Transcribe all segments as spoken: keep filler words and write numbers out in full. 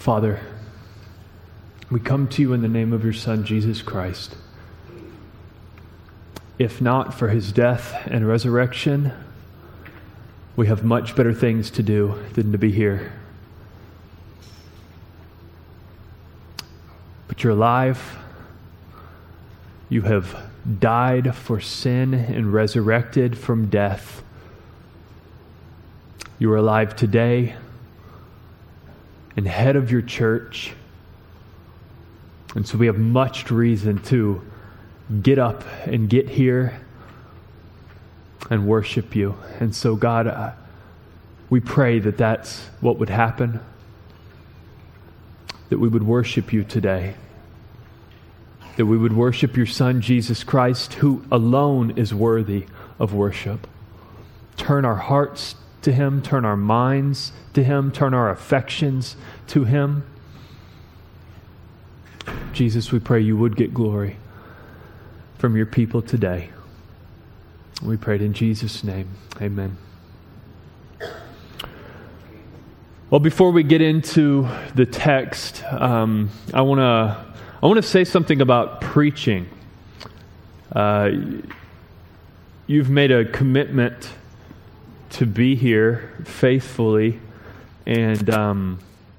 Father, we come to you in the name of your Son, Jesus Christ. If not for his death and resurrection, we have much better things to do than to be here. But you're alive. You have died for sin and resurrected from death. You are alive today and head of your church. And so we have much reason to get up and get here and worship you. And so God, uh, we pray that that's what would happen, that we would worship you today, that we would worship your Son, Jesus Christ, who alone is worthy of worship. Turn our hearts to him, turn our minds to him, turn our affections to him. Jesus, we pray you would get glory from your people today. We pray it in Jesus' name. Amen. Well, before we get into the text, um, I want to I want to say something about preaching. Uh, you've made a commitment to be here faithfully, and um,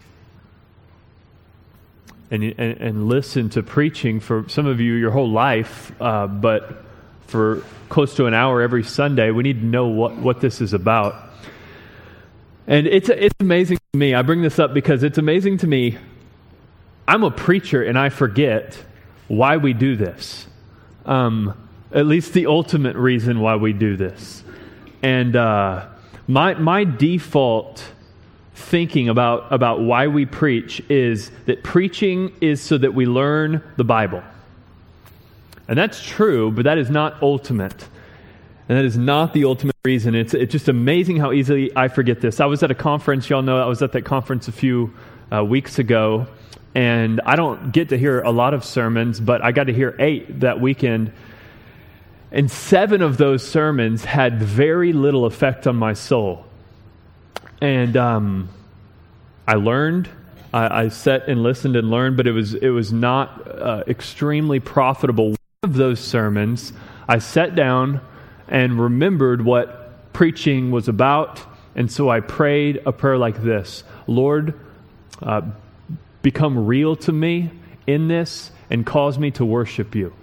and, and and listen to preaching for some of you your whole life, uh, but for close to an hour every Sunday. We need to know what, what this is about. And it's it's amazing to me. I bring this up because it's amazing to me. I'm a preacher and I forget why we do this. Um, at least the ultimate reason why we do this. And uh, my my default thinking about, about why we preach is that preaching is so that we learn the Bible. And that's true, but that is not ultimate. And that is not the ultimate reason. It's it's just amazing how easily I forget this. I was at a conference, y'all know I was at that conference a few uh, weeks ago, and I don't get to hear a lot of sermons, but I got to hear eight that weekend. And seven of those sermons had very little effect on my soul. And um, I learned, I, I sat and listened and learned, but it was it was not uh, extremely profitable. One of those sermons, I sat down and remembered what preaching was about, and so I prayed a prayer like this: Lord, uh, become real to me in this and cause me to worship you.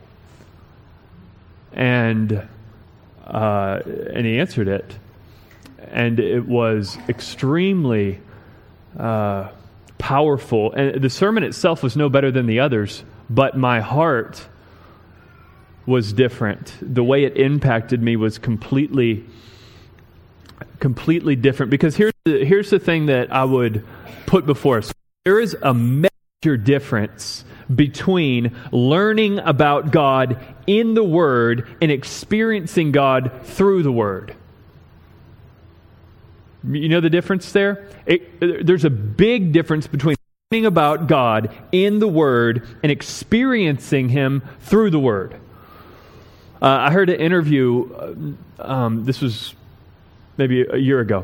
And uh, and he answered it, and it was extremely uh, powerful. And the sermon itself was no better than the others, but my heart was different. The way it impacted me was completely, completely different. Because here's the, here's the thing that I would put before us: there is a major difference between learning about God in the Word and experiencing God through the Word. You know the difference there? It, there's a big difference between learning about God in the Word and experiencing Him through the Word. Uh, I heard an interview, um, this was maybe a year ago.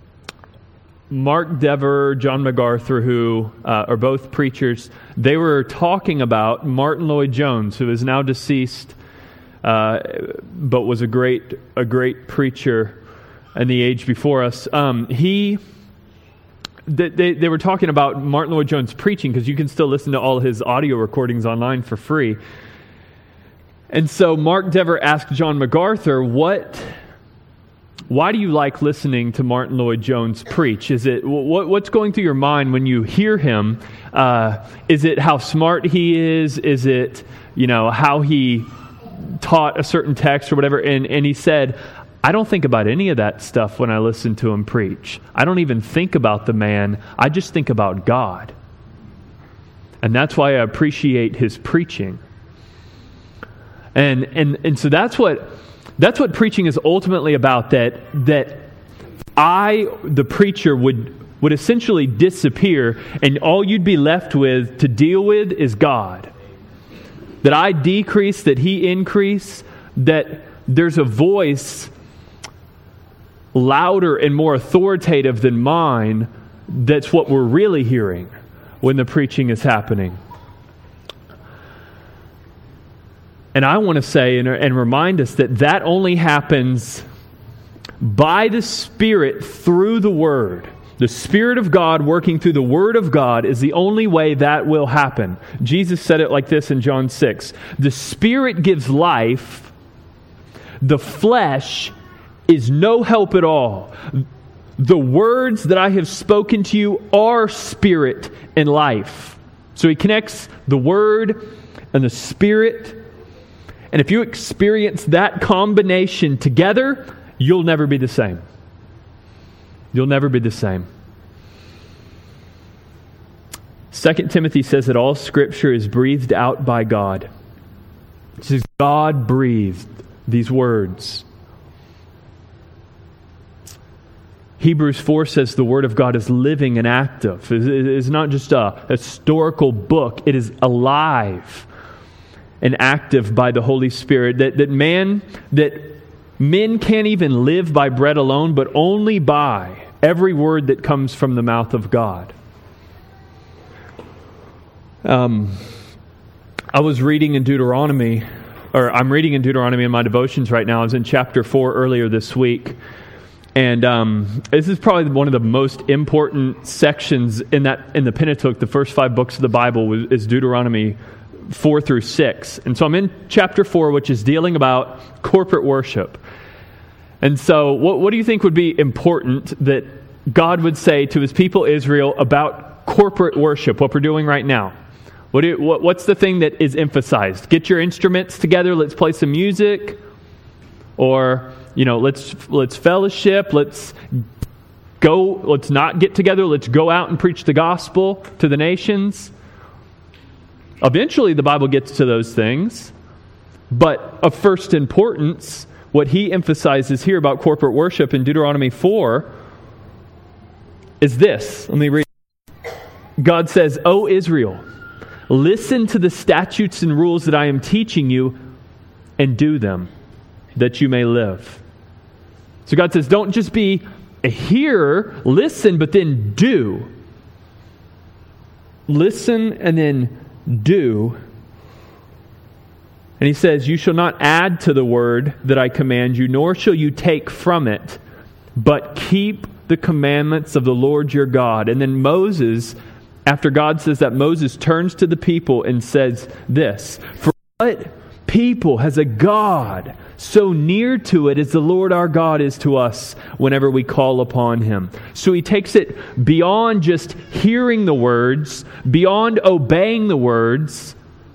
Mark Dever, John MacArthur, who uh, are both preachers, they were talking about Martin Lloyd-Jones, who is now deceased, uh, but was a great a great preacher in the age before us. Um, he, they, they, they were talking about Martin Lloyd-Jones preaching, because you can still listen to all his audio recordings online for free. And so Mark Dever asked John MacArthur, what... Why do you like listening to Martin Lloyd-Jones preach? Is it what, what's going through your mind when you hear him? Uh, is it how smart he is? Is it, you know, how he taught a certain text or whatever? And and he said, I don't think about any of that stuff when I listen to him preach. I don't even think about the man. I just think about God. And that's why I appreciate his preaching. And and and so that's what. That's what preaching is ultimately about, that that I, the preacher, would would essentially disappear, and all you'd be left with to deal with is God. That I decrease, that He increase, that there's a voice louder and more authoritative than mine that's what we're really hearing. when the preaching is happening. And I want to say and, and remind us that that only happens by the Spirit through the Word. The Spirit of God working through the Word of God is the only way that will happen. Jesus said it like this in John six. The Spirit gives life. The flesh is no help at all. The words that I have spoken to you are spirit and life. So he connects the Word and the Spirit. And if you experience that combination together, you'll never be the same. You'll never be the same. Second Timothy says that all Scripture is breathed out by God. It says God breathed these words. Hebrews four says the Word of God is living and active. It is not just a historical book. It is alive and active by the Holy Spirit. That, that man, that men can't even live by bread alone, but only by every word that comes from the mouth of God. Um, I was reading in Deuteronomy, or I'm reading in Deuteronomy in my devotions right now. I was in chapter four earlier this week. And um, this is probably one of the most important sections in that in the Pentateuch. The first five books of the Bible is Deuteronomy four through six. And so I'm in chapter four, which is dealing about corporate worship. And so what, what do you think would be important that God would say to His people Israel about corporate worship, what we're doing right now? What, do you, what What's the thing that is emphasized? Get your instruments together, let's play some music. Or, you know, let's let's fellowship, let's go, let's not get together, let's go out and preach the gospel to the nations. Eventually the Bible gets to those things, but of first importance, what he emphasizes here about corporate worship in Deuteronomy four is this. Let me read. God says, O Israel, listen to the statutes and rules that I am teaching you and do them, that you may live. So God says, don't just be a hearer, listen, but then do. Listen and then do. And he says, you shall not add to the word that I command you, nor shall you take from it, but keep the commandments of the Lord your God. And then Moses, after God says that, Moses turns to the people and says this, for what people has a God so near to it as the Lord our God is to us whenever we call upon Him. So he takes it beyond just hearing the words, beyond obeying the words,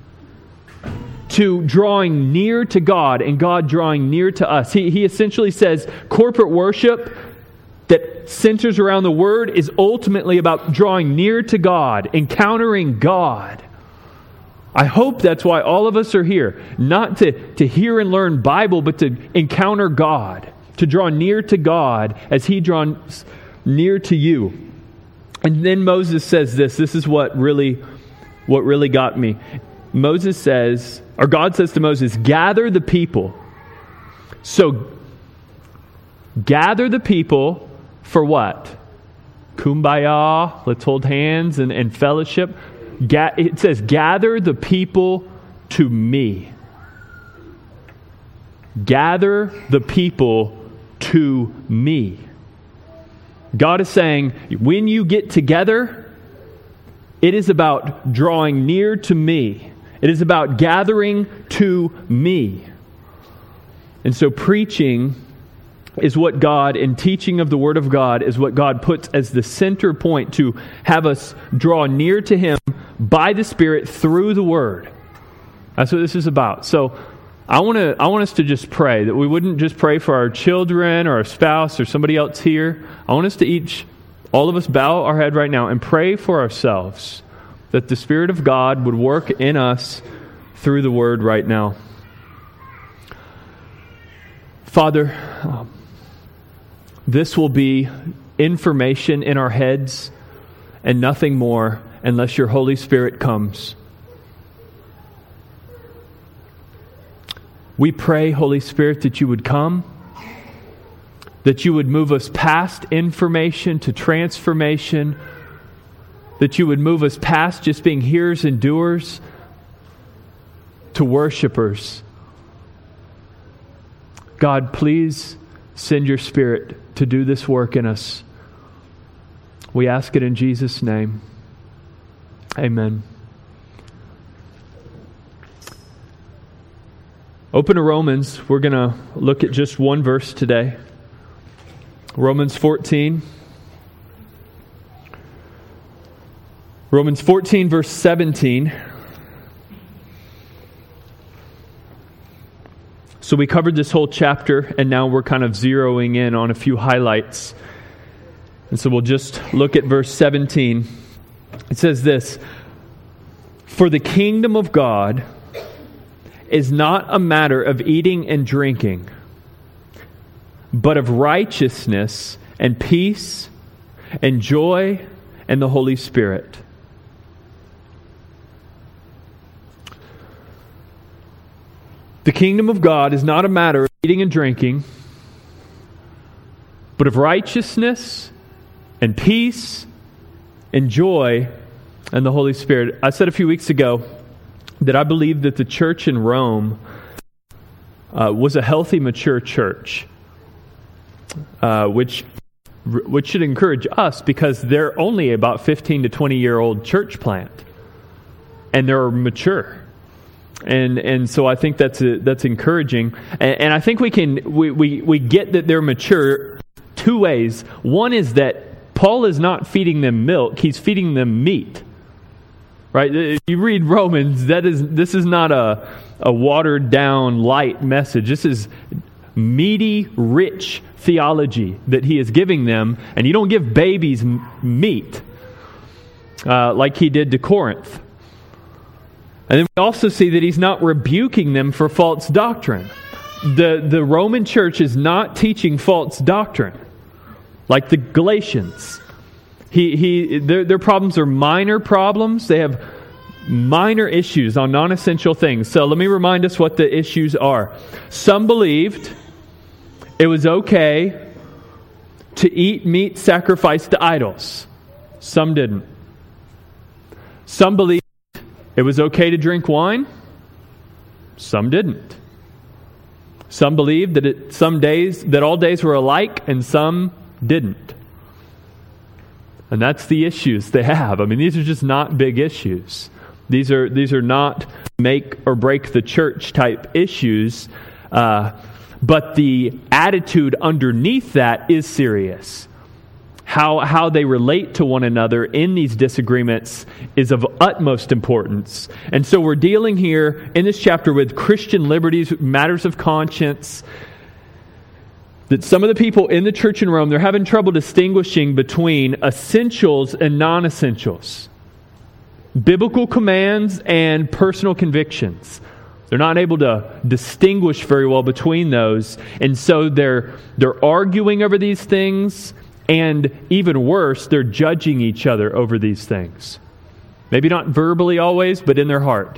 to drawing near to God and God drawing near to us. He, he essentially says corporate worship that centers around the Word is ultimately about drawing near to God, encountering God. I hope that's why all of us are here. Not to, to hear and learn Bible, but to encounter God. To draw near to God as He draws near to you. And then Moses says this. This is what really, what really got me. Moses says, or God says to Moses, gather the people. So, gather the people for what? Kumbaya, let's hold hands and, and fellowship. It says, gather the people to me. Gather the people to me. God is saying, when you get together, it is about drawing near to me. It is about gathering to me. And so preaching is what God, and teaching of the Word of God is what God puts as the center point to have us draw near to Him by the Spirit through the Word. That's what this is about. So I want to I want us to just pray, that we wouldn't just pray for our children or our spouse or somebody else here. I want us to each, all of us bow our head right now and pray for ourselves, that the Spirit of God would work in us through the Word right now. Father, um, this will be information in our heads and nothing more unless your Holy Spirit comes. We pray, Holy Spirit, that you would come, that you would move us past information to transformation, that you would move us past just being hearers and doers to worshipers. God, please send your Spirit to do this work in us. We ask it in Jesus' name. Amen. Open to Romans. We're going to look at just one verse today. Romans fourteen. Romans fourteen, verse seventeen. So we covered this whole chapter, and now we're kind of zeroing in on a few highlights. And so we'll just look at verse seventeen. It says this: "For the kingdom of God is not a matter of eating and drinking, but of righteousness and peace and joy and the Holy Spirit." The kingdom of God is not a matter of eating and drinking, but of righteousness and peace and joy and the Holy Spirit. I said a few weeks ago that I believe that the church in Rome uh, was a healthy, mature church, uh, which which should encourage us because they're only about fifteen to twenty year old church plant, and they're mature. And and so I think that's a, that's encouraging, and, and I think we can we, we we get that they're mature two ways. One is that Paul is not feeding them milk; he's feeding them meat. Right? If you read Romans, that is this is not a a watered down light message. This is meaty, rich theology that he is giving them, and you don't give babies m- meat uh, like he did to Corinth. And then we also see that he's not rebuking them for false doctrine. The, the Roman church is not teaching false doctrine like the Galatians. He, he, their, their problems are minor problems. They have minor issues on non-essential things. So let me remind us what the issues are. Some believed it was okay to eat meat sacrificed to idols. Some didn't. Some believed it was okay to drink wine. Some didn't. Some believed that it, some days that all days were alike, and some didn't. And that's the issues they have. I mean, these are just not big issues. These are these are not make or break the church type issues. Uh, but the attitude underneath that is serious. How how they relate to one another in these disagreements is of utmost importance. And so we're dealing here in this chapter with Christian liberties, matters of conscience, that some of the people in the church in Rome, they're having trouble distinguishing between essentials and non-essentials, biblical commands and personal convictions. They're not able to distinguish very well between those. And so they're they're arguing over these things. And even worse, they're judging each other over these things. Maybe not verbally always, but in their heart.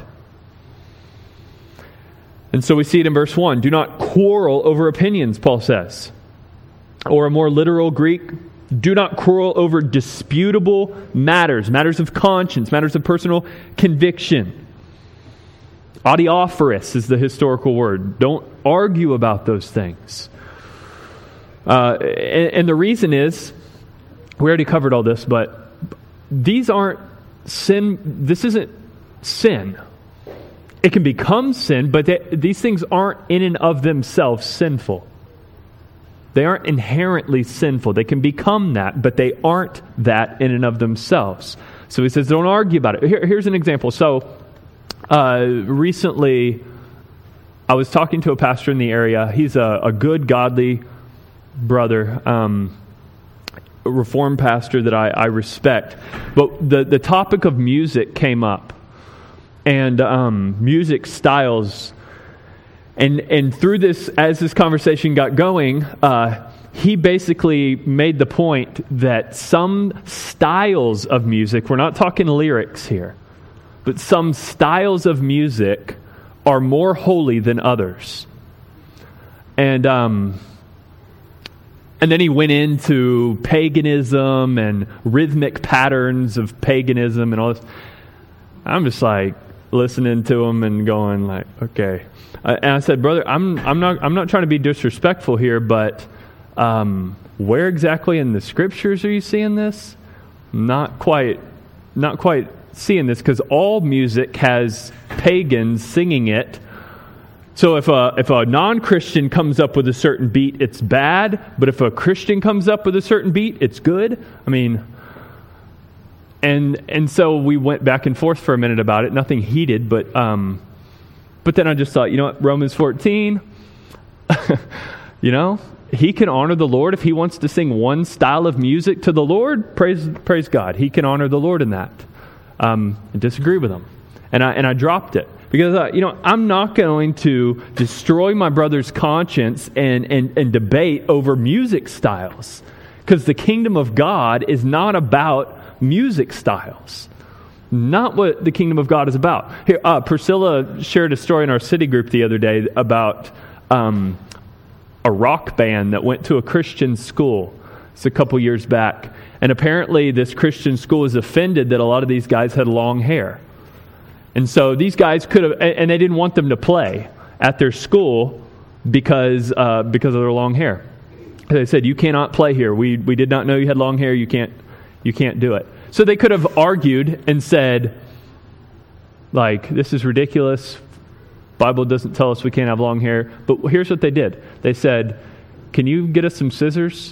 And so we see it in verse one. Do not quarrel over opinions, Paul says. Or a more literal Greek, do not quarrel over disputable matters, matters of conscience, matters of personal conviction. Adiaphorus is the historical word. Don't argue about those things. Uh, and, and the reason is, we already covered all this, but these aren't sin. This isn't sin. It can become sin, but they, these things aren't in and of themselves sinful. They aren't inherently sinful. They can become that, but they aren't that in and of themselves. So he says, don't argue about it. Here, here's an example. So uh, recently, I was talking to a pastor in the area. He's a, a good, godly brother, um, a Reformed pastor that I, I respect. But the, the topic of music came up, and um, music styles. And and through this, as this conversation got going, uh, he basically made the point that some styles of music, we're not talking lyrics here, but some styles of music are more holy than others. And um And then he went into paganism and rhythmic patterns of paganism and all this. I'm just like listening to him and going like, okay. Uh, and I said, brother, I'm I'm not I'm not trying to be disrespectful here, but um, where exactly in the scriptures are you seeing this? Not quite, not quite seeing this, because all music has pagans singing it. So if a if a non-Christian comes up with a certain beat, it's bad. But if a Christian comes up with a certain beat, it's good. I mean, and and so we went back and forth for a minute about it. Nothing heated, but um, but then I just thought, you know what, Romans fourteen, you know, he can honor the Lord if he wants to sing one style of music to the Lord. Praise praise God, he can honor the Lord in that. Um, I disagree with him, and I and I dropped it. Because, uh, you know, I'm not going to destroy my brother's conscience and, and, and debate over music styles. Because the kingdom of God is not about music styles. Not what the kingdom of God is about. Here, uh, Priscilla shared a story in our city group the other day about um, a rock band that went to a Christian school. It's a couple years back. And apparently this Christian school is offended that a lot of these guys had long hair. And so these guys could have, and they didn't want them to play at their school because uh, because of their long hair. They said, "You cannot play here. We we did not know you had long hair. You can't you can't do it." So they could have argued and said, like, "This is ridiculous. Bible doesn't tell us we can't have long hair." But here's what they did. They said, "Can you get us some scissors?"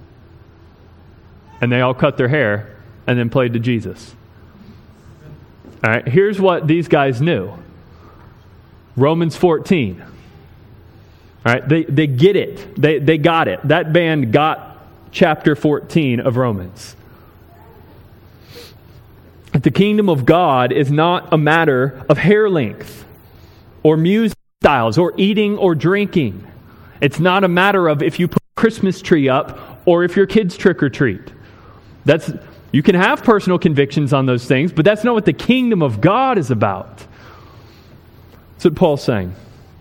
And they all cut their hair and then played to Jesus. All right, here's what these guys knew. Romans fourteen. All right, they, they get it. They, they got it. That band got chapter fourteen of Romans. The kingdom of God is not a matter of hair length or music styles or eating or drinking. It's not a matter of if you put a Christmas tree up or if your kids trick or treat. That's... You can have personal convictions on those things, but that's not what the kingdom of God is about. That's what Paul's saying.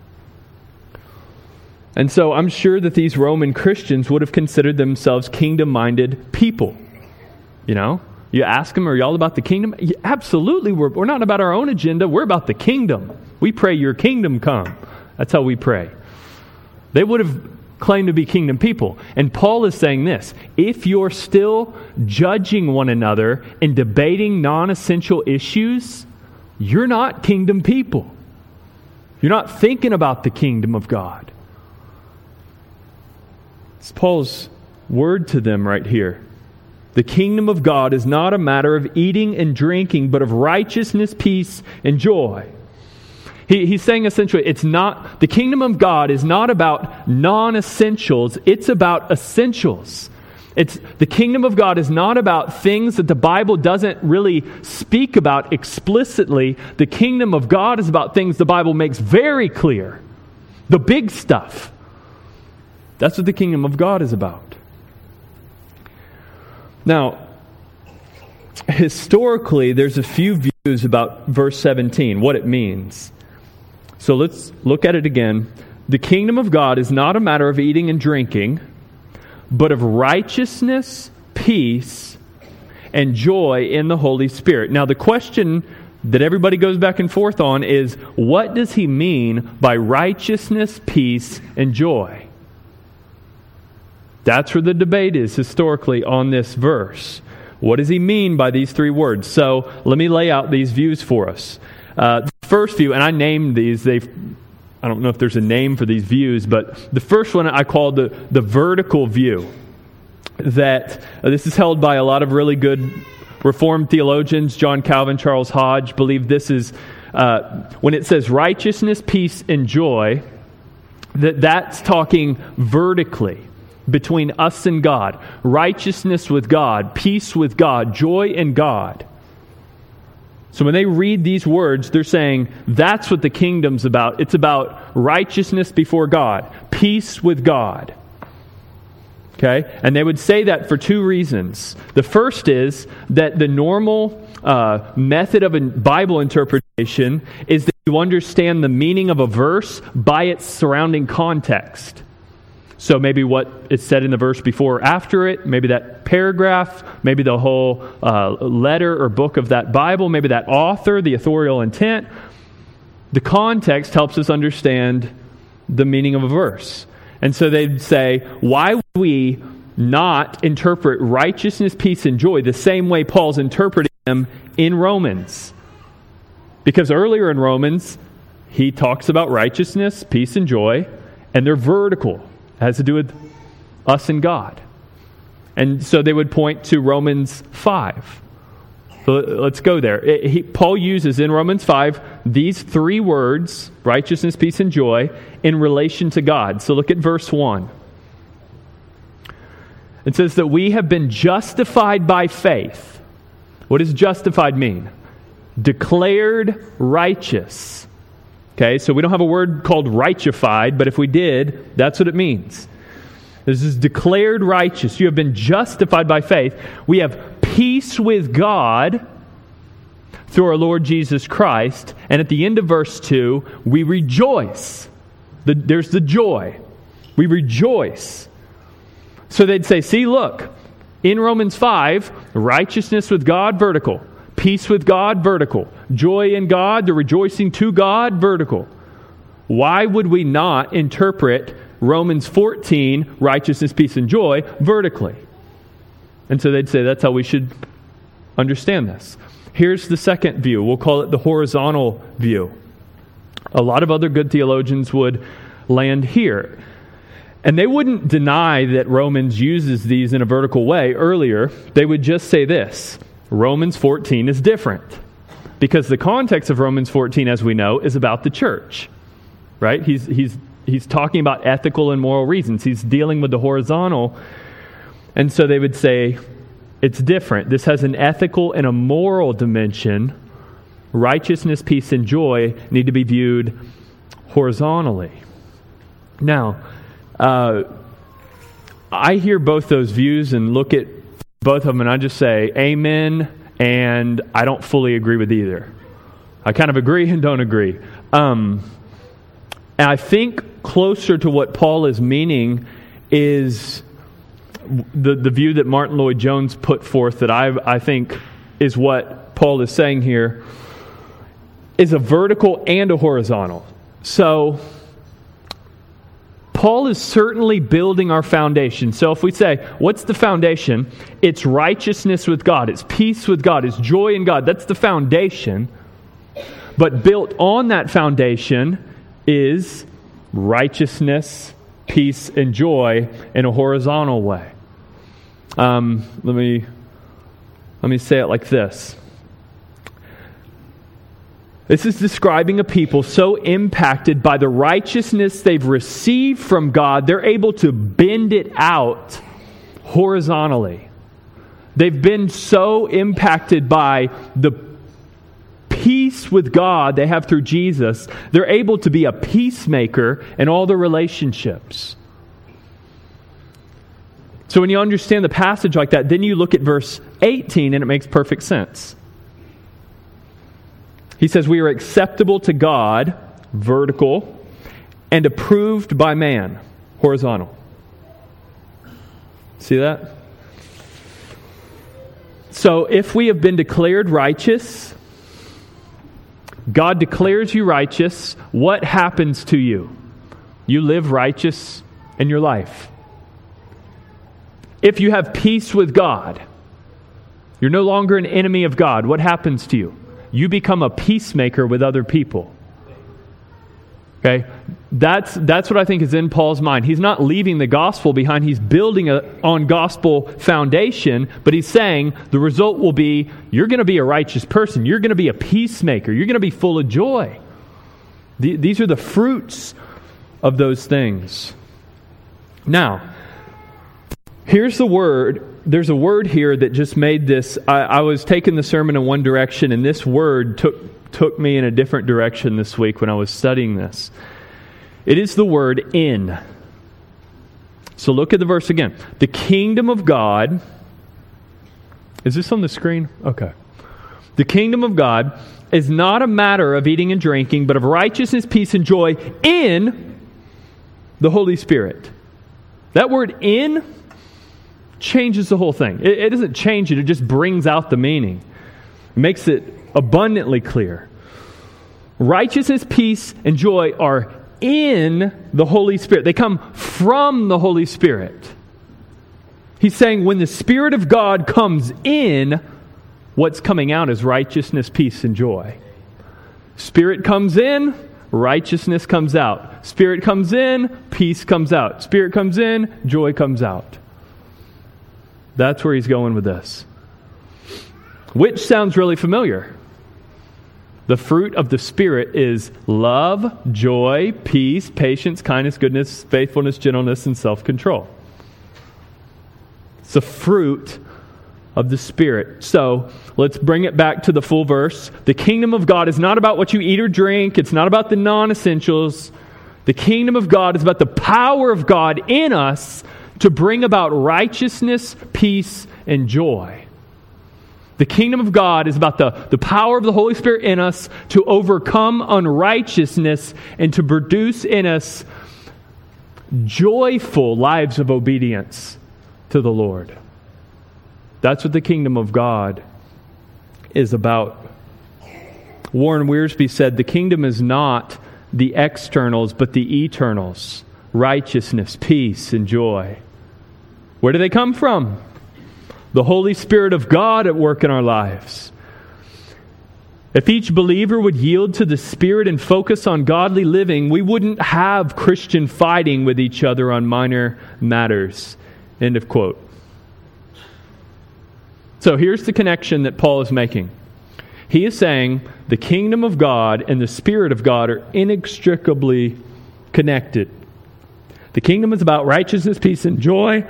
And so I'm sure that these Roman Christians would have considered themselves kingdom-minded people. You know, you ask them, are y'all about the kingdom? Yeah, absolutely, we're, we're not about our own agenda. We're about the kingdom. We pray your kingdom come. That's how we pray. They would have claim to be kingdom people. And Paul is saying this: if you're still judging one another and debating non-essential issues, you're not kingdom people. You're not thinking about the kingdom of God. It's Paul's word to them right here. The kingdom of God is not a matter of eating and drinking, but of righteousness, peace, and joy. He, he's saying essentially, it's not, the kingdom of God is not about non-essentials, it's about essentials. It's, the kingdom of God is not about things that the Bible doesn't really speak about explicitly. The kingdom of God is about things the Bible makes very clear. The big stuff. That's what the kingdom of God is about. Now, historically, there's a few views about verse seventeen, what it means. So let's look at it again. The kingdom of God is not a matter of eating and drinking, but of righteousness, peace, and joy in the Holy Spirit. Now the question that everybody goes back and forth on is, what does he mean by righteousness, peace, and joy? That's where the debate is historically on this verse. What does he mean by these three words? So let me lay out these views for us. Uh, the first view, and I named these, they've, I don't know if there's a name for these views, but the first one I called the, the vertical view. That uh, this is held by a lot of really good Reformed theologians. John Calvin, Charles Hodge believe this is, uh, when it says righteousness, peace, and joy, that that's talking vertically between us and God. Righteousness with God, peace with God, joy in God. So when they read these words, they're saying that's what the kingdom's about. It's about righteousness before God, peace with God. Okay? And they would say that for two reasons. The first is that the normal uh, method of a Bible interpretation is that you understand the meaning of a verse by its surrounding context. So maybe what is said in the verse before or after it, maybe that paragraph, maybe the whole uh, letter or book of that Bible, maybe that author, the authorial intent. The context helps us understand the meaning of a verse. And so they'd say, why would we not interpret righteousness, peace, and joy the same way Paul's interpreting them in Romans? Because earlier in Romans, he talks about righteousness, peace, and joy, and they're vertical. It has to do with us and God. And so they would point to Romans five. So let's go there. It, he, Paul uses in Romans five these three words, righteousness, peace, and joy, in relation to God. So look at verse one. It says that we have been justified by faith. What does justified mean? Declared righteous. Okay, so we don't have a word called rightefied, but if we did, that's what it means. This is declared righteous. You have been justified by faith. We have peace with God through our Lord Jesus Christ. And at the end of verse two, we rejoice. The, there's the joy. We rejoice. So they'd say, see, look, in Romans five, righteousness with God, vertical. Peace with God, vertical. Joy in God, the rejoicing to God, vertical. Why would we not interpret Romans fourteen, righteousness, peace, and joy, vertically? And so they'd say that's how we should understand this. Here's the second view. We'll call it the horizontal view. A lot of other good theologians would land here. And they wouldn't deny that Romans uses these in a vertical way earlier. They would just say this: Romans fourteen is different. Because the context of Romans fourteen, as we know, is about the church. Right? He's he's he's talking about ethical and moral reasons. He's dealing with the horizontal. And so they would say it's different. This has an ethical and a moral dimension. Righteousness, peace, and joy need to be viewed horizontally. Now, uh, I hear both those views and look at both of them, and I just say, amen, and I don't fully agree with either. I kind of agree and don't agree. Um, and I think closer to what Paul is meaning is the, the view that Martin Lloyd-Jones put forth that I, I think is what Paul is saying here, is a vertical and a horizontal. So Paul is certainly building our foundation. So if we say, what's the foundation? It's righteousness with God. It's peace with God. It's joy in God. That's the foundation. But built on that foundation is righteousness, peace, and joy in a horizontal way. Um, let me let me say it like this. This is describing a people so impacted by the righteousness they've received from God, they're able to bend it out horizontally. They've been so impacted by the peace with God they have through Jesus, they're able to be a peacemaker in all their relationships. So when you understand the passage like that, then you look at verse eighteen and it makes perfect sense. He says, we are acceptable to God, vertical, and approved by man, horizontal. See that? So if we have been declared righteous, God declares you righteous, what happens to you? You live righteous in your life. If you have peace with God, you're no longer an enemy of God, what happens to you? You become a peacemaker with other people. Okay? That's that's what I think is in Paul's mind. He's not leaving the gospel behind. He's building a, on gospel foundation, but he's saying the result will be you're going to be a righteous person. You're going to be a peacemaker. You're going to be full of joy. The, these are the fruits of those things. Now, here's the word. There's a word here that just made this. I, I was taking the sermon in one direction, and this word took took me in a different direction this week when I was studying this. It is the word in. So look at the verse again. The kingdom of God. Is this on the screen? Okay. The kingdom of God is not a matter of eating and drinking, but of righteousness, peace, and joy in the Holy Spirit. That word in changes the whole thing. It, it doesn't change it, it just brings out the meaning. It makes it abundantly clear. Righteousness, peace, and joy are in the Holy Spirit. They come from the Holy Spirit. He's saying when the Spirit of God comes in, what's coming out is righteousness, peace, and joy. Spirit comes in, righteousness comes out. Spirit comes in, peace comes out. Spirit comes in, joy comes out. That's where he's going with this. Which sounds really familiar. The fruit of the Spirit is love, joy, peace, patience, kindness, goodness, faithfulness, gentleness, and self-control. It's the fruit of the Spirit. So, let's bring it back to the full verse. The kingdom of God is not about what you eat or drink. It's not about the non-essentials. The kingdom of God is about the power of God in us to bring about righteousness, peace, and joy. The kingdom of God is about the, the power of the Holy Spirit in us to overcome unrighteousness and to produce in us joyful lives of obedience to the Lord. That's what the kingdom of God is about. Warren Wiersbe said, the kingdom is not the externals, but the eternals. Righteousness, peace, and joy. Where do they come from? The Holy Spirit of God at work in our lives. If each believer would yield to the Spirit and focus on godly living, we wouldn't have Christian fighting with each other on minor matters. End of quote. So here's the connection that Paul is making. He is saying the kingdom of God and the Spirit of God are inextricably connected. The kingdom is about righteousness, peace, and joy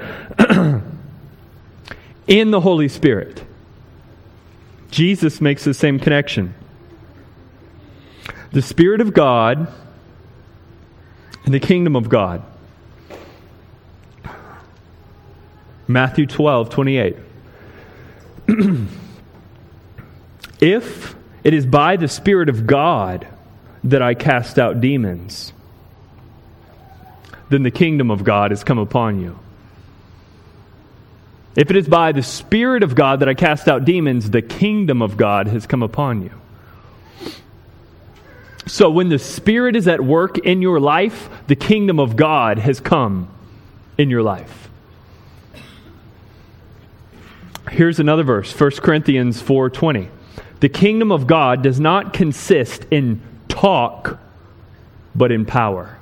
in the Holy Spirit. Jesus makes the same connection. The Spirit of God and the kingdom of God. Matthew twelve twenty-eight. If it is by the Spirit of God that I cast out demons, then the kingdom of God has come upon you. If it is by the Spirit of God that I cast out demons, the kingdom of God has come upon you. So when the Spirit is at work in your life, the kingdom of God has come in your life. Here's another verse, First Corinthians four twenty. The kingdom of God does not consist in talk, but in power.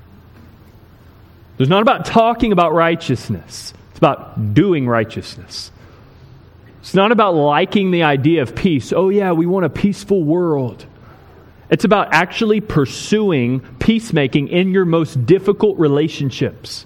It's not about talking about righteousness. It's about doing righteousness. It's not about liking the idea of peace. Oh yeah, we want a peaceful world. It's about actually pursuing peacemaking in your most difficult relationships.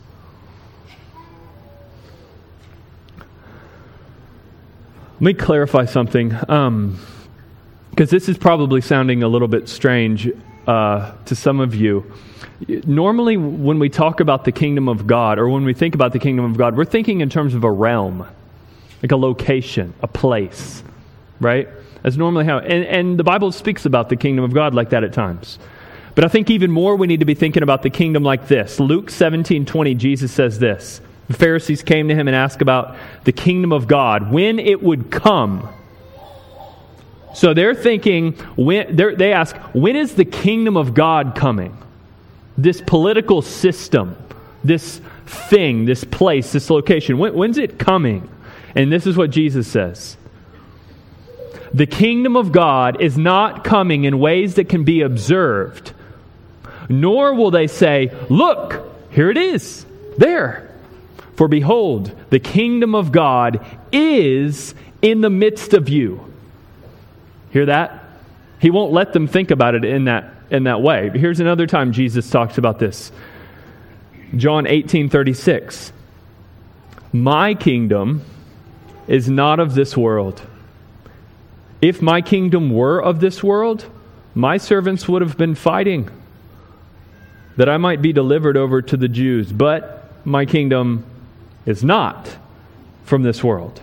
Let me clarify something, um, because this is probably sounding a little bit strange uh, to some of you. Normally, when we talk about the kingdom of God, or when we think about the kingdom of God, we're thinking in terms of a realm, like a location, a place, right? That's normally how, and, and the Bible speaks about the kingdom of God like that at times. But I think even more we need to be thinking about the kingdom like this. Luke seventeen twenty, Jesus says this. The Pharisees came to him and asked about the kingdom of God, when it would come. So they're thinking, when they're, they ask, when is the kingdom of God coming? This political system, this thing, this place, this location, when, when's it coming? And this is what Jesus says. The kingdom of God is not coming in ways that can be observed, nor will they say, look, here it is, there. For behold, the kingdom of God is in the midst of you. Hear that? He won't let them think about it in that in that way. Here's another time Jesus talks about this. John eighteen thirty-six. My kingdom is not of this world. If my kingdom were of this world, my servants would have been fighting that I might be delivered over to the Jews. But my kingdom is not from this world.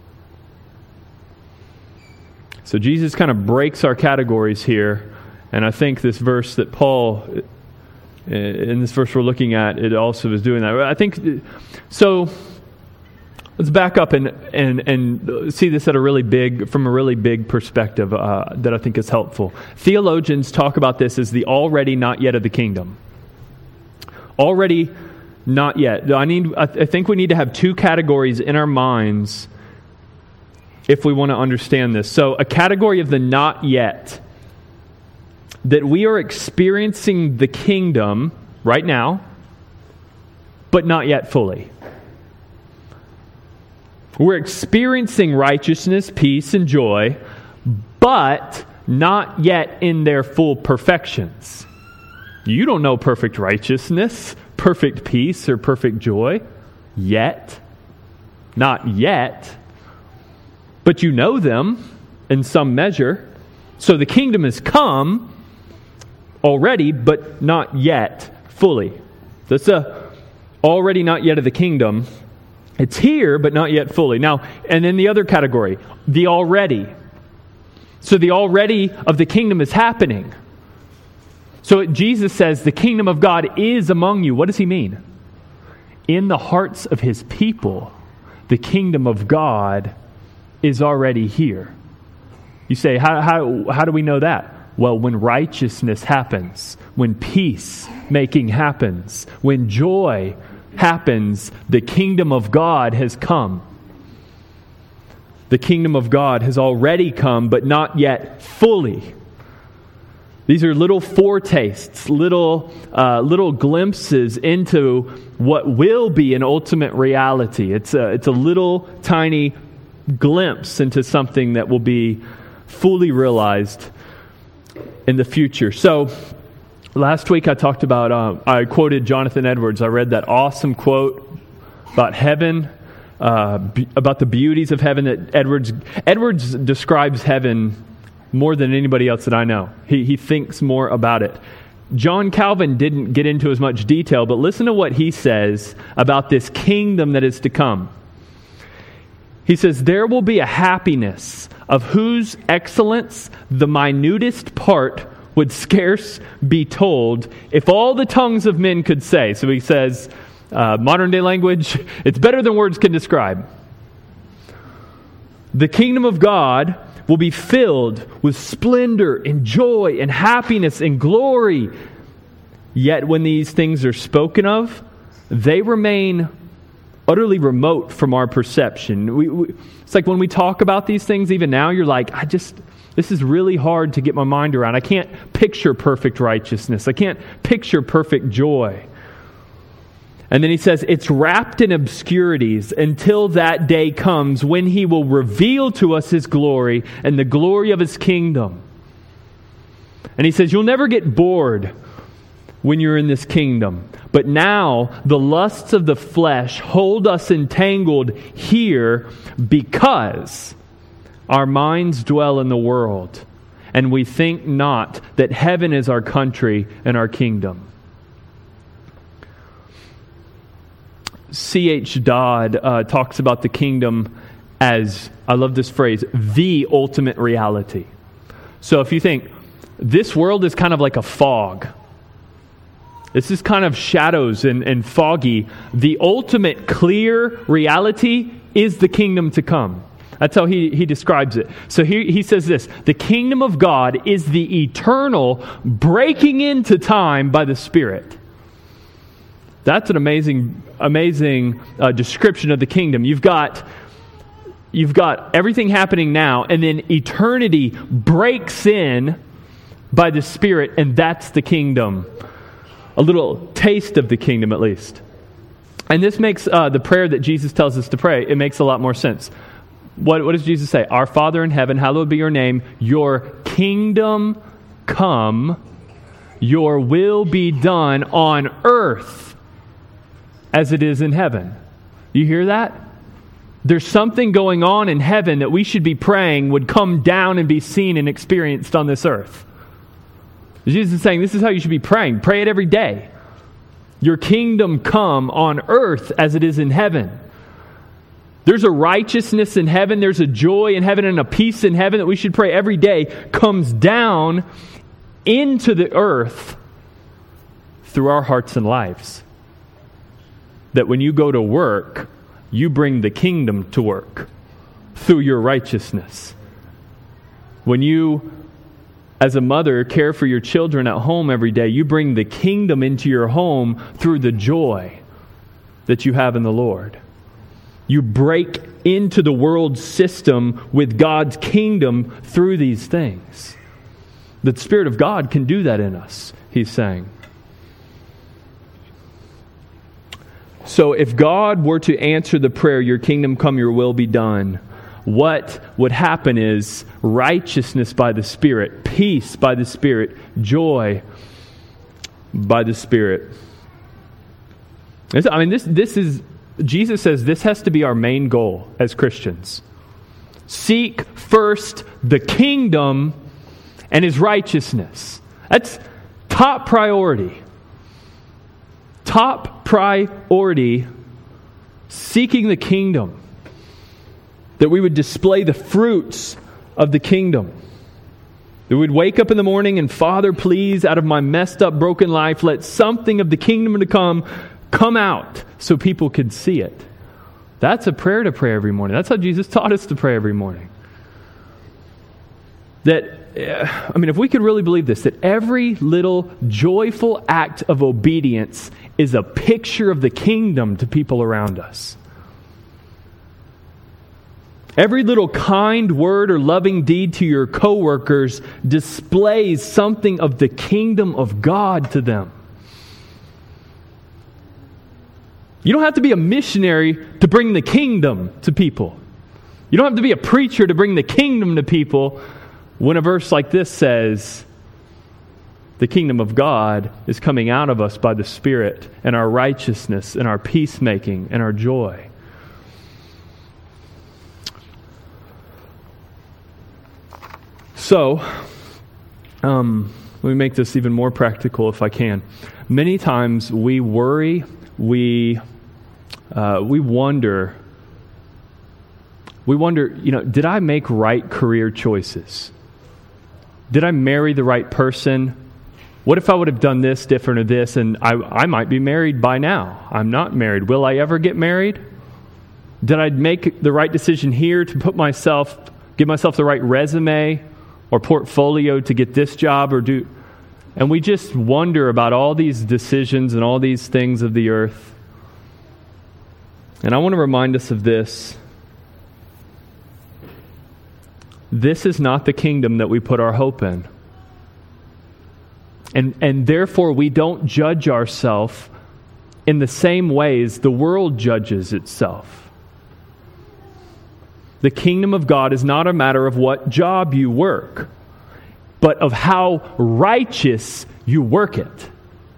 So Jesus kind of breaks our categories here, and I think this verse that Paul In this verse we're looking at, it also is doing that. I think, so let's back up and, and, and see this at a really big, from a really big perspective uh, that I think is helpful. Theologians talk about this as the already not yet of the kingdom. Already not yet. I need. I think we need to have two categories in our minds if we want to understand this. So a category of the not yet, that we are experiencing the kingdom right now, but not yet fully. We're experiencing righteousness, peace, and joy, but not yet in their full perfections. You don't know perfect righteousness, perfect peace, or perfect joy yet. Not yet. But you know them in some measure. So the kingdom has come already, but not yet fully. That's a already not yet of the kingdom. It's here, but not yet fully. Now, and then the other category, the already. So the already of the kingdom is happening. So Jesus says the kingdom of God is among you. What does he mean? In the hearts of his people, the kingdom of God is already here. You say, how, how, how do we know that? Well, when righteousness happens, when peace making happens, when joy happens, the kingdom of God has come. The kingdom of God has already come, but not yet fully. These are little foretastes, little uh, little glimpses into what will be an ultimate reality. It's a, it's a little tiny glimpse into something that will be fully realized in the future. So, last week I talked about, uh, I quoted Jonathan Edwards. I read that awesome quote about heaven, uh, be, about the beauties of heaven that Edwards, Edwards describes heaven more than anybody else that I know. He, he thinks more about it. John Calvin didn't get into as much detail, but listen to what he says about this kingdom that is to come. He says, there will be a happiness of whose excellence the minutest part would scarce be told if all the tongues of men could say. So he says, uh, modern day language, it's better than words can describe. The kingdom of God will be filled with splendor and joy and happiness and glory. Yet when these things are spoken of, they remain utterly remote from our perception. We, we, it's like when we talk about these things, even now, you're like, I just, this is really hard to get my mind around. I can't picture perfect righteousness. I can't picture perfect joy. And then he says, it's wrapped in obscurities until that day comes when he will reveal to us his glory and the glory of his kingdom. And he says, you'll never get bored when you're in this kingdom. But now the lusts of the flesh hold us entangled here because our minds dwell in the world, and we think not that heaven is our country and our kingdom. C H Dodd uh, talks about the kingdom as, I love this phrase, the ultimate reality. So if you think, this world is kind of like a fog. This is kind of shadows and, and foggy. The ultimate clear reality is the kingdom to come. That's how he, he describes it. So he, he says this, the kingdom of God is the eternal breaking into time by the Spirit. That's an amazing, amazing uh, description of the kingdom. You've got, you've got everything happening now, and then eternity breaks in by the Spirit, and that's the kingdom. A little taste of the kingdom, at least. And this makes uh, the prayer that Jesus tells us to pray, it makes a lot more sense. What, what does Jesus say? Our Father in heaven, hallowed be your name. Your kingdom come. Your will be done on earth as it is in heaven. You hear that? There's something going on in heaven that we should be praying would come down and be seen and experienced on this earth. Jesus is saying this is how you should be praying. Pray it every day. Your kingdom come on earth as it is in heaven. There's a righteousness in heaven. There's a joy in heaven and a peace in heaven that we should pray every day comes down into the earth through our hearts and lives. That when you go to work, you bring the kingdom to work through your righteousness. When you, as a mother, care for your children at home every day, you bring the kingdom into your home through the joy that you have in the Lord. You break into the world system with God's kingdom through these things. The Spirit of God can do that in us, he's saying. So if God were to answer the prayer, your kingdom come, your will be done, what would happen is righteousness by the Spirit, peace by the Spirit, joy by the Spirit. I mean, this this is, Jesus says this has to be our main goal as Christians. Seek first the kingdom and His righteousness. That's top priority. Top priority, seeking the kingdom. That we would display the fruits of the kingdom. That we would wake up in the morning and, Father, please, out of my messed up, broken life, let something of the kingdom to come come out so people could see it. That's a prayer to pray every morning. That's how Jesus taught us to pray every morning. That, I mean, if we could really believe this, that every little joyful act of obedience is a picture of the kingdom to people around us. Every little kind word or loving deed to your coworkers displays something of the kingdom of God to them. You don't have to be a missionary to bring the kingdom to people. You don't have to be a preacher to bring the kingdom to people when a verse like this says, the kingdom of God is coming out of us by the Spirit, and our righteousness and our peacemaking and our joy. So, um, let me make this even more practical if I can. Many times we worry, we uh, we wonder, we wonder, you know, did I make right career choices? Did I marry the right person? What if I would have done this different or this, and I, I might be married by now? I'm not married. Will I ever get married? Did I make the right decision here to put myself, give myself the right resume or portfolio to get this job or do... And we just wonder about all these decisions and all these things of the earth. And I want to remind us of this. This is not the kingdom that we put our hope in. And, and therefore we don't judge ourselves in the same ways the world judges itself. The kingdom of God is not a matter of what job you work, but of how righteous you work it.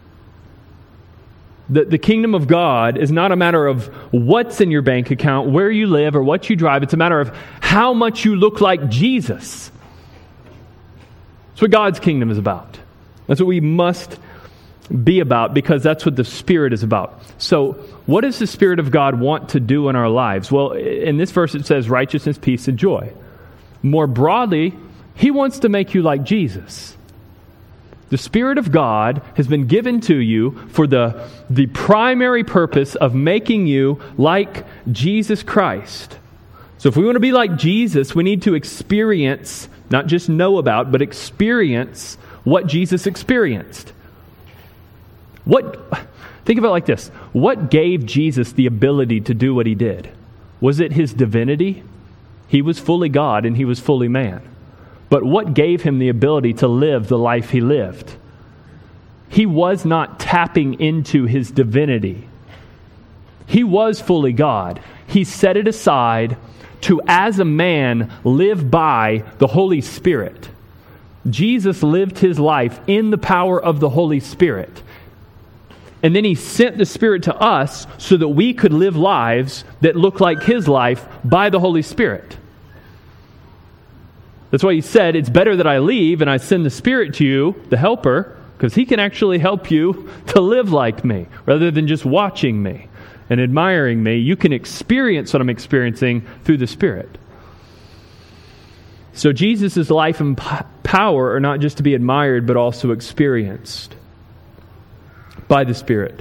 The, the kingdom of God is not a matter of what's in your bank account, where you live, or what you drive. It's a matter of how much you look like Jesus. That's what God's kingdom is about. That's what we must be about, because that's what the Spirit is about. So, what does the Spirit of God want to do in our lives? Well, in this verse it says righteousness, peace, and joy. More broadly, He wants to make you like Jesus. The Spirit of God has been given to you for the, the primary purpose of making you like Jesus Christ. So if we want to be like Jesus, we need to experience, not just know about, but experience what Jesus experienced. What, think of it like this. What gave Jesus the ability to do what He did? Was it His divinity? He was fully God and He was fully man. But what gave Him the ability to live the life He lived? He was not tapping into His divinity. He was fully God. He set it aside to, as a man, live by the Holy Spirit. Jesus lived His life in the power of the Holy Spirit. And then He sent the Spirit to us so that we could live lives that look like His life by the Holy Spirit. That's why He said, it's better that I leave and I send the Spirit to you, the Helper, because He can actually help you to live like me, rather than just watching me and admiring me. You can experience what I'm experiencing through the Spirit. So Jesus' life and power are not just to be admired, but also experienced. by the Spirit.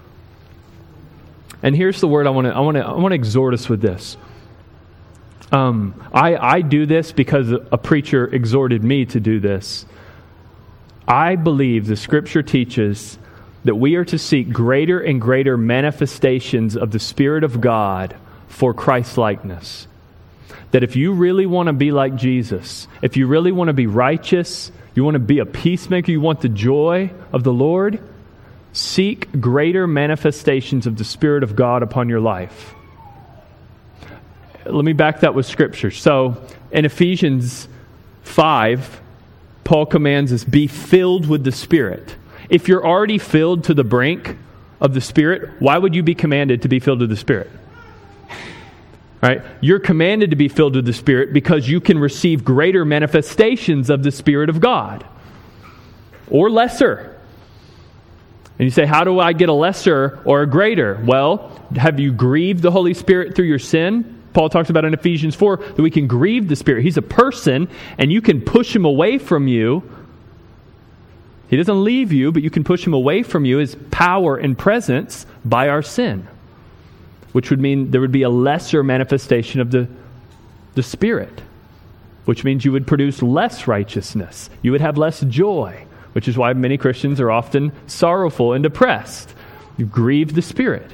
And here's the word I want to I want to I want to exhort us with this. Um, I I do this because a preacher exhorted me to do this. I believe the Scripture teaches that we are to seek greater and greater manifestations of the Spirit of God for Christ-likeness. That if you really want to be like Jesus, if you really want to be righteous, you want to be a peacemaker, you want the joy of the Lord, seek greater manifestations of the Spirit of God upon your life. Let me back that with Scripture. So, in Ephesians five, Paul commands us, be filled with the Spirit. If you're already filled to the brink of the Spirit, why would you be commanded to be filled with the Spirit? Right? You're commanded to be filled with the Spirit because you can receive greater manifestations of the Spirit of God. Or lesser. And you say, how do I get a lesser or a greater? Well, have you grieved the Holy Spirit through your sin? Paul talks about in Ephesians four that we can grieve the Spirit. He's a person, and you can push Him away from you. He doesn't leave you, but you can push Him away from you, His power and presence, by our sin. Which would mean there would be a lesser manifestation of the, the Spirit. Which means you would produce less righteousness. You would have less joy. Which is why many Christians are often sorrowful and depressed. You grieve the Spirit.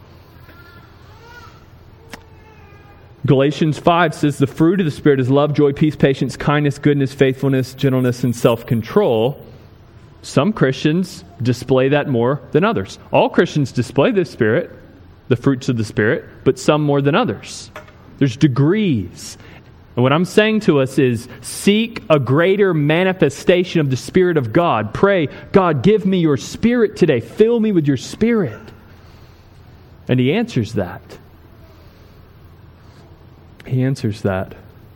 Galatians five says the fruit of the Spirit is love, joy, peace, patience, kindness, goodness, faithfulness, gentleness, and self-control. Some Christians display that more than others. All Christians display the Spirit, the fruits of the Spirit, but some more than others. There's degrees. And what I'm saying to us is, seek a greater manifestation of the Spirit of God. Pray, God, give me your Spirit today. Fill me with your Spirit. And He answers that. He answers that.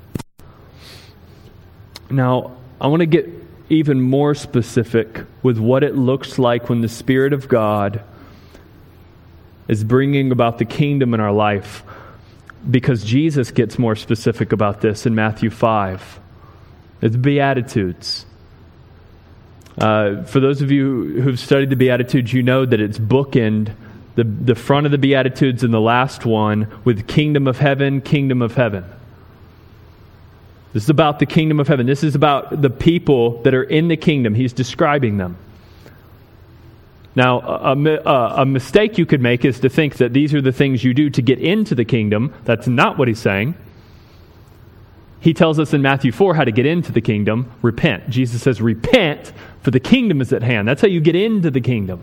Now, I want to get even more specific with what it looks like when the Spirit of God is bringing about the kingdom in our life. Because Jesus gets more specific about this in Matthew five. It's the Beatitudes. Uh, for those of you who've studied the Beatitudes, you know that it's bookend, the, the front of the Beatitudes and the last one, with kingdom of heaven, kingdom of heaven. This is about the kingdom of heaven. This is about the people that are in the kingdom. He's describing them. Now, a, a, a mistake you could make is to think that these are the things you do to get into the kingdom. That's not what He's saying. He tells us in Matthew four how to get into the kingdom. Repent. Jesus says, repent, for the kingdom is at hand. That's how you get into the kingdom.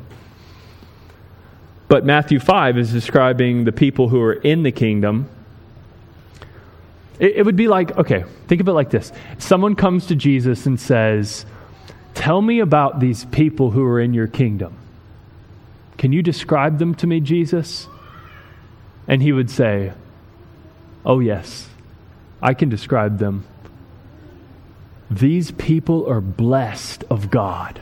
But Matthew five is describing the people who are in the kingdom. It, it would be like, okay, think of it like this. Someone comes to Jesus and says, tell me about these people who are in your kingdom. Can you describe them to me, Jesus? And He would say, oh yes, I can describe them. These people are blessed of God.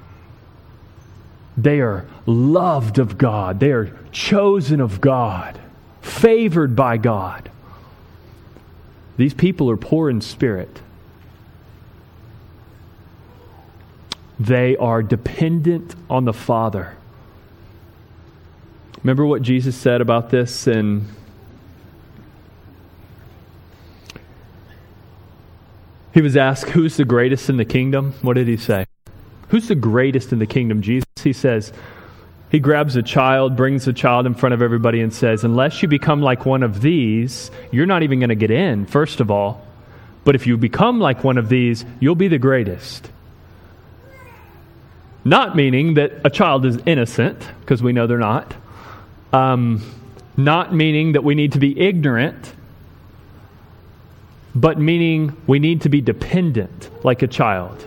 They are loved of God. They are chosen of God, favored by God. These people are poor in spirit. They are dependent on the Father. Remember what Jesus said about this in He was asked, who's the greatest in the kingdom? What did He say? Who's the greatest in the kingdom? Jesus, He says, He grabs a child, brings the child in front of everybody and says, unless you become like one of these, you're not even going to get in, first of all. But if you become like one of these, you'll be the greatest. Not meaning that a child is innocent, because we know they're not. Um, not meaning that we need to be ignorant, but meaning we need to be dependent like a child.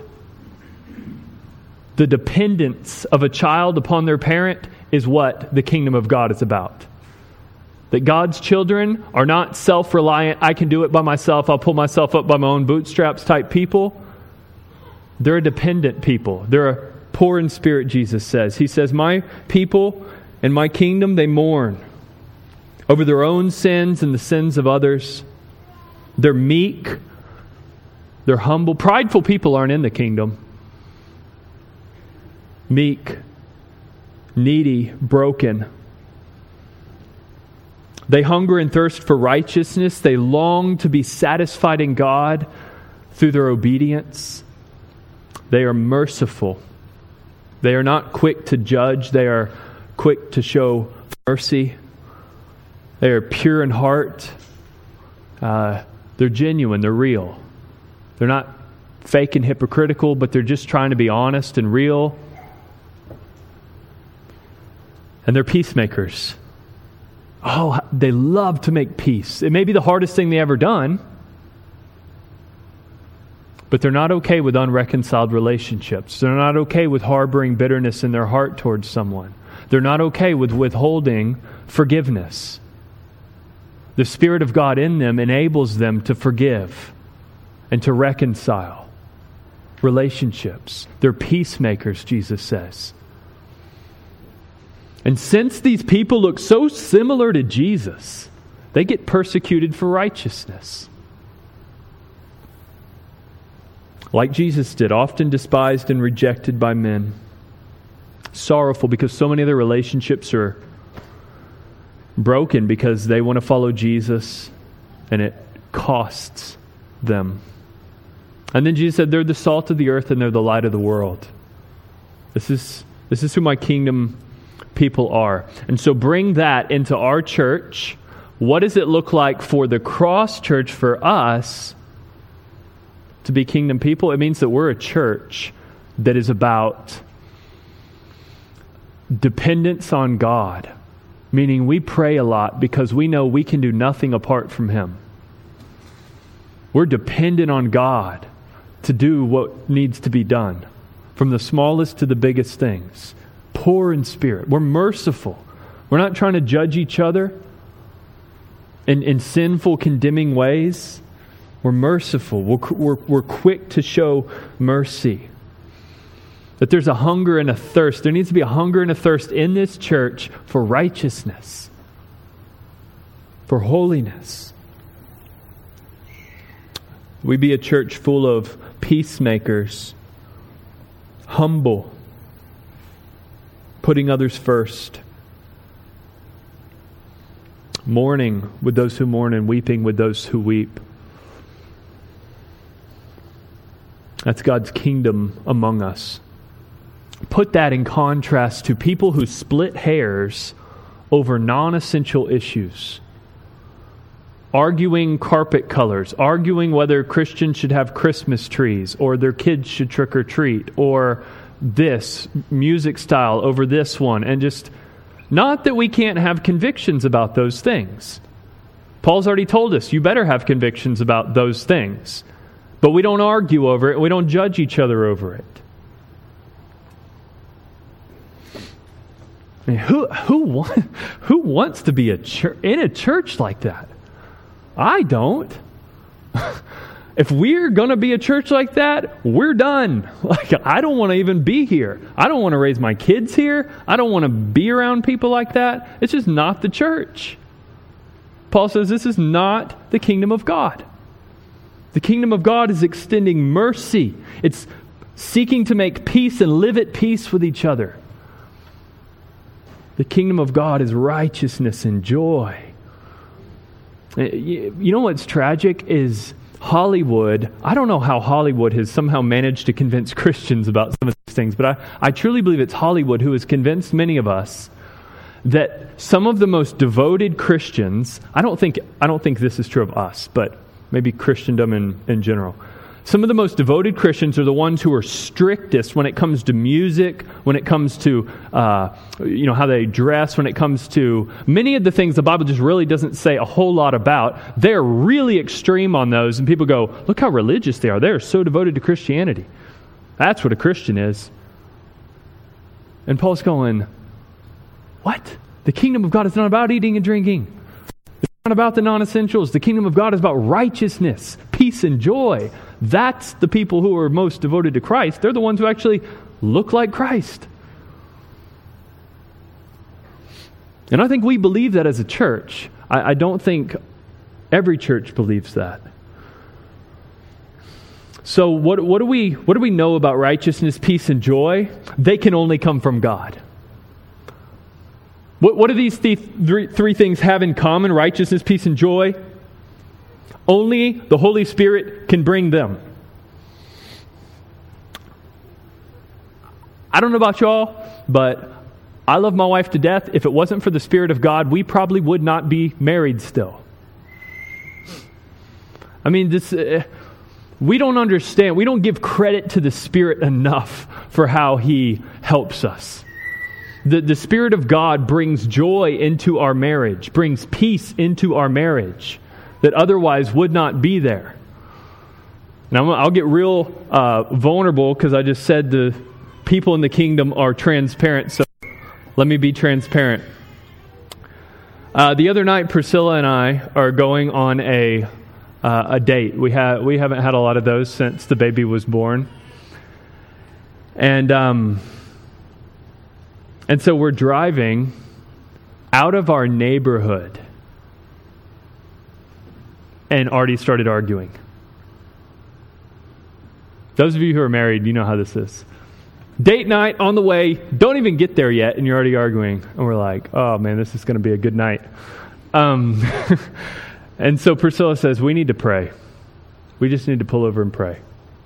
The dependence of a child upon their parent is what the kingdom of God is about. That God's children are not self-reliant, I can do it by myself, I'll pull myself up by my own bootstraps type people. They're a dependent people. They're a poor in spirit, Jesus says. He says, my people and my kingdom, they mourn over their own sins and the sins of others. They're meek. They're humble. Prideful people aren't in the kingdom. Meek needy, broken. They hunger and thirst for righteousness. They long to be satisfied in God through their obedience. They are merciful. They are not quick to judge. They are quick to show mercy. They are pure in heart. Uh, they're genuine. They're real. They're not fake and hypocritical, but they're just trying to be honest and real. And they're peacemakers. Oh, they love to make peace. It may be the hardest thing they ever done, but they're not okay with unreconciled relationships. They're not okay with harboring bitterness in their heart towards someone. They're not okay with withholding forgiveness. The Spirit of God in them enables them to forgive and to reconcile relationships. They're peacemakers, Jesus says. And since these people look so similar to Jesus, they get persecuted for righteousness. Like Jesus did, often despised and rejected by men. Sorrowful because so many of their relationships are broken because they want to follow Jesus and it costs them. And then Jesus said, they're the salt of the earth and they're the light of the world. This is, this is who my kingdom people are. And so bring that into our church. What does it look like for the Cross Church, for us, to be kingdom people? It means that we're a church that is about dependence on God. Meaning we pray a lot because we know we can do nothing apart from Him. We're dependent on God to do what needs to be done. From the smallest to the biggest things. Poor in spirit. We're merciful. We're not trying to judge each other in, in sinful, condemning ways. We're merciful. We're, we're, we're quick to show mercy. That there's a hunger and a thirst. There needs to be a hunger and a thirst in this church for righteousness. For holiness. We be a church full of peacemakers. Humble. Putting others first. Mourning with those who mourn and weeping with those who weep. That's God's kingdom among us. Put that in contrast to people who split hairs over non-essential issues. Arguing carpet colors, arguing whether Christians should have Christmas trees or their kids should trick or treat, or this music style over this one, and just, not that we can't have convictions about those things. Paul's already told us, you better have convictions about those things. But we don't argue over it, we don't judge each other over it. I mean, who who want, who wants to be a church, in a church like that? I don't. If we're going to be a church like that, we're done. Like, I don't want to even be here. I don't want to raise my kids here. I don't want to be around people like that. It's just not the church. Paul says this is not the kingdom of God. The kingdom of God is extending mercy. It's seeking to make peace and live at peace with each other. The kingdom of God is righteousness and joy. You know what's tragic is Hollywood. I don't know how Hollywood has somehow managed to convince Christians about some of these things, but I, I truly believe it's Hollywood who has convinced many of us that some of the most devoted Christians, I don't think I don't think this is true of us, but maybe Christendom in, in general. Some of the most devoted Christians are the ones who are strictest when it comes to music, when it comes to uh, you know how they dress, when it comes to many of the things the Bible just really doesn't say a whole lot about. They're really extreme on those, and people go, look how religious they are. They're so devoted to Christianity. That's what a Christian is. And Paul's going, what? The kingdom of God is not about eating and drinking. It's not about the non-essentials. The kingdom of God is about righteousness, peace, and joy. That's the people who are most devoted to Christ. They're the ones who actually look like Christ. And I think we believe that as a church. I, I don't think every church believes that. So what, what do we what do we know about righteousness, peace, and joy? They can only come from God. What, what do these th- three, three things have in common? Righteousness, peace, and joy. Only the Holy Spirit can bring them. I don't know about y'all, but I love my wife to death. If it wasn't for the Spirit of God, we probably would not be married still. I mean, this uh, we don't understand. We don't give credit to the Spirit enough for how He helps us. The, the Spirit of God brings joy into our marriage, brings peace into our marriage that otherwise would not be there. Now, I'll get real uh, vulnerable because I just said the people in the kingdom are transparent, so let me be transparent. Uh, the other night, Priscilla and I are going on a uh, a date. We have we haven't had a lot of those since the baby was born, and um, and so we're driving out of our neighborhood, and already started arguing. Those of you who are married, you know how this is. Date night on the way, don't even get there yet, and you're already arguing. And we're like, oh man, this is going to be a good night. Um, and so Priscilla says, we need to pray. We just need to pull over and pray.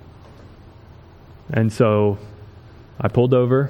And so I pulled over.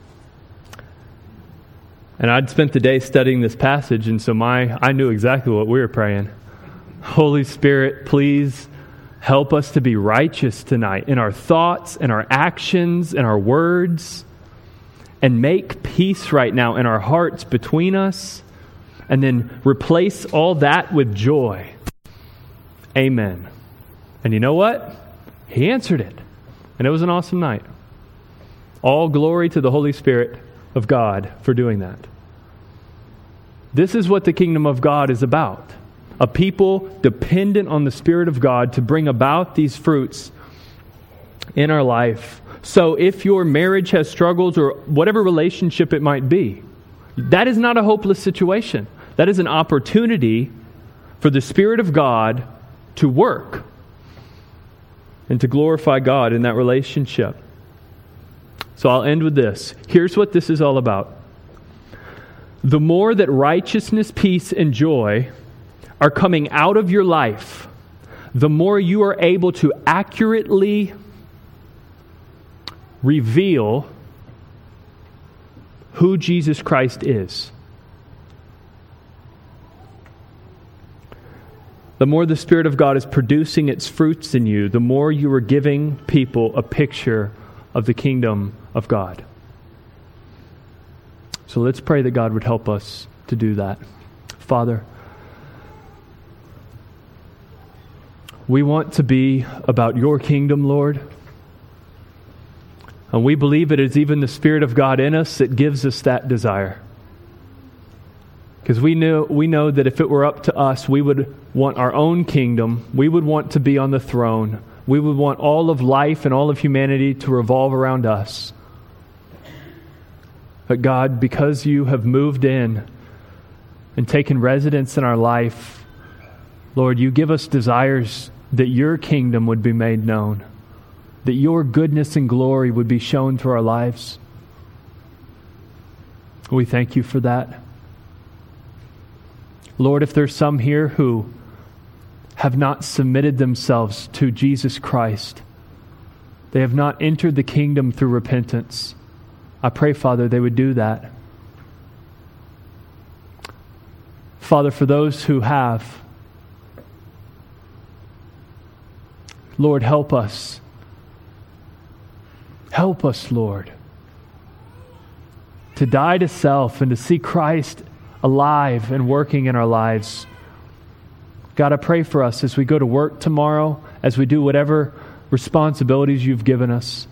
And I'd spent the day studying this passage, and so my I knew exactly what we were praying. Holy Spirit, please help us to be righteous tonight in our thoughts and our actions and our words, and make peace right now in our hearts between us, and then replace all that with joy. Amen. And you know what? He answered it. And it was an awesome night. All glory to the Holy Spirit of God for doing that. This is what the kingdom of God is about. A people dependent on the Spirit of God to bring about these fruits in our life. So if your marriage has struggles or whatever relationship it might be, that is not a hopeless situation. That is an opportunity for the Spirit of God to work and to glorify God in that relationship. So I'll end with this. Here's what this is all about. The more that righteousness, peace, and joy are coming out of your life, the more you are able to accurately reveal who Jesus Christ is. The more the Spirit of God is producing its fruits in you, the more you are giving people a picture of the kingdom of God. So let's pray that God would help us to do that. Father, we want to be about your kingdom, Lord. And we believe it is even the Spirit of God in us that gives us that desire. Because we know, we know that if it were up to us, we would want our own kingdom. We would want to be on the throne. We would want all of life and all of humanity to revolve around us. But God, because you have moved in and taken residence in our life, Lord, you give us desires that your kingdom would be made known, that your goodness and glory would be shown through our lives. We thank you for that. Lord, if there's some here who have not submitted themselves to Jesus Christ, they have not entered the kingdom through repentance, I pray, Father, they would do that. Father, for those who have, Lord, help us. Help us, Lord, to die to self and to see Christ alive and working in our lives. God, I pray for us as we go to work tomorrow, as we do whatever responsibilities you've given us,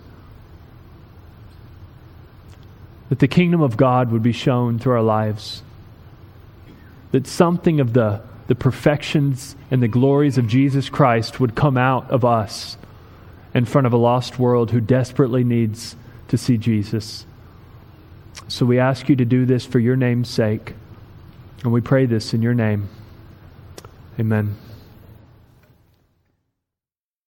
that the kingdom of God would be shown through our lives, that something of the, the perfections and the glories of Jesus Christ would come out of us in front of a lost world who desperately needs to see Jesus. So we ask you to do this for your name's sake, and we pray this in your name. Amen.